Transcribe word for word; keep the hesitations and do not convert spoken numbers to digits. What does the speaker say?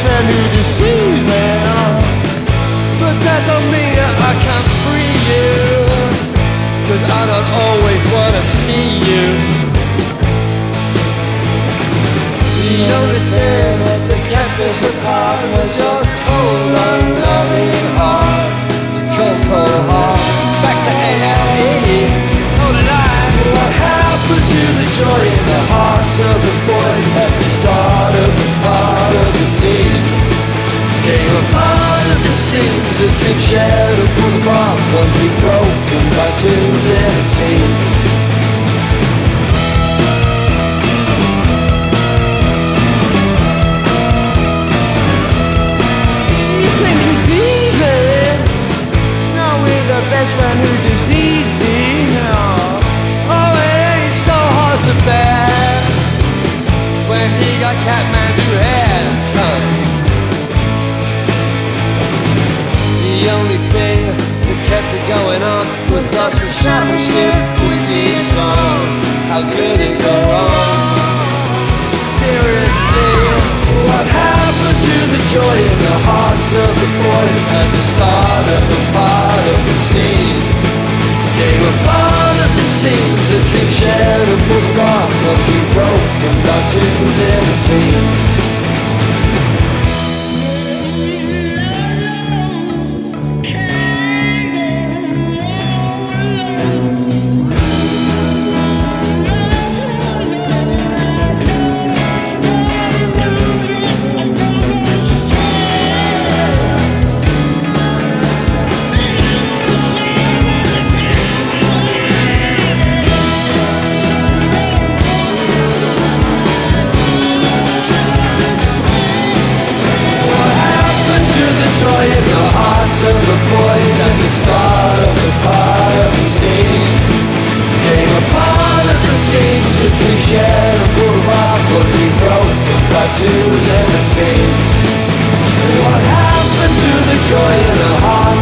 friend who deceives me. But that don't mean that I can't free you, 'cause I don't always wanna see you. The only thing that kept us apart was your cold, unloving heart. Your cold, cold heart. Back to A L E, told a lie. What happened to the joy in the hearts of the boys at the start of the part of the scene? Came a part of the seams, a dream shared and pulled apart, one dream broken by two little teams. You think it's easy, knowing the best friend who deceived me? Oh, it ain't so hard to bear when he got Kathmandu haircut. The only thing that kept it going on was lost with Shabbos-Smith with each song. How could it go wrong? Seriously, what happened to the joy in the hearts of the boys at the start of the part of the scene? Came a part of the seams, a dream shared and put apart, one dream broken by two little teams. Of the boys at the start of the part of the scene. Came a part of the seams, a dream shared and pulled apart, one dream broken by two little teams. What happened to the joy in the heart